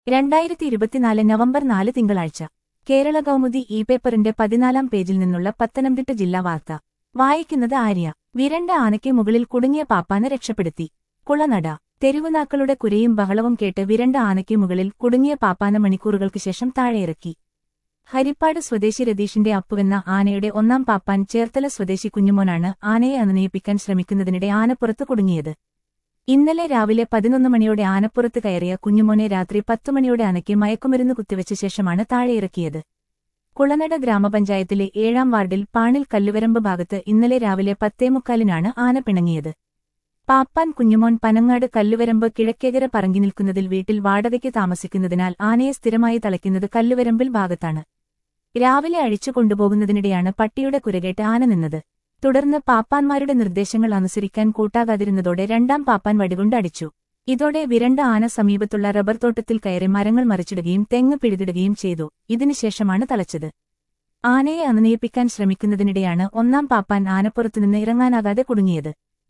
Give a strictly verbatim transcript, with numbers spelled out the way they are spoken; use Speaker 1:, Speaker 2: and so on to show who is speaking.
Speaker 1: രണ്ടായിരത്തി ഇരുപത്തിനാല് നവംബർ നാല് തിങ്കളാഴ്ച കേരള കൗമുദി ഇ പേപ്പറിന്റെ പതിനാലാം പേജിൽ നിന്നുള്ള പത്തനംതിട്ട ജില്ലാ വാർത്ത വായിക്കുന്നത് ആര്യ. വിരണ്ട ആനയ്ക്ക് മുകളിൽ കുടുങ്ങിയ പാപ്പാനെ രക്ഷപ്പെടുത്തി. കുളനട. തെരുവുനാക്കളുടെ കുരയും ബഹളവും കേട്ട് വിരണ്ട ആനയ്ക്ക് മുകളിൽ കുടുങ്ങിയ പാപ്പാന മണിക്കൂറുകൾക്ക് ശേഷം താഴെയിറക്കി. ഹരിപ്പാട് സ്വദേശി രതീഷിന്റെ അപ്പുവെന്ന ആനയുടെ ഒന്നാം പാപ്പാൻ ചേർത്തല സ്വദേശി കുഞ്ഞുമോനാണ് ആനയെ അനുനയിപ്പിക്കാൻ ശ്രമിക്കുന്നതിനിടെ ആനപ്പുറത്ത് കുടുങ്ങിയത്. ഇന്നലെ രാവിലെ പതിനൊന്ന് മണിയോടെ ആനപ്പുറത്ത് കയറിയ കുഞ്ഞുമോനെ രാത്രി പത്തുമണിയോടെ ആനയ്ക്ക് മയക്കുമരുന്ന് കുത്തിവെച്ച ശേഷമാണ് താഴെയിറക്കിയത്. കുളനട ഗ്രാമപഞ്ചായത്തിലെ ഏഴാം വാർഡിൽ പാണിൽ കല്ലുവരമ്പ് ഭാഗത്ത് ഇന്നലെ രാവിലെ പത്തേമുക്കാലിനാണ് ആന പിണങ്ങിയത്. പാപ്പാൻ കുഞ്ഞുമോൻ പനങ്ങാട് കല്ലുവരമ്പ് കിഴക്കേകര പറങ്കി നിൽക്കുന്നതിൽ വീട്ടിൽ വാടകയ്ക്ക് താമസിക്കുന്നതിനാൽ ആനയെ സ്ഥിരമായി തളയ്ക്കുന്നത് കല്ലുവരമ്പിൽ ഭാഗത്താണ്. രാവിലെ അഴിച്ചു കൊണ്ടുപോകുന്നതിനിടെയാണ് പട്ടിയുടെ കുരകേട്ട് ആന നിന്നത്. തുടർന്ന് പാപ്പാന്മാരുടെ നിർദ്ദേശങ്ങൾ അനുസരിക്കാൻ കൂട്ടാകാതിരുന്നതോടെ രണ്ടാം പാപ്പാൻ വടികൊണ്ട് അടിച്ചു. ഇതോടെ വിരണ്ട ആന സമീപത്തുള്ള റബ്ബർ തോട്ടത്തിൽ കയറി മരങ്ങൾ മറിച്ചിടുകയും തെങ്ങ് പിഴുതിടുകയും ചെയ്തു. ഇതിനുശേഷമാണ് തളച്ചത്. ആനയെ അനുനയിപ്പിക്കാൻ ശ്രമിക്കുന്നതിനിടെയാണ് ഒന്നാം പാപ്പാൻ ആനപ്പുറത്തുനിന്ന് ഇറങ്ങാനാകാതെ കുടുങ്ങിയത്.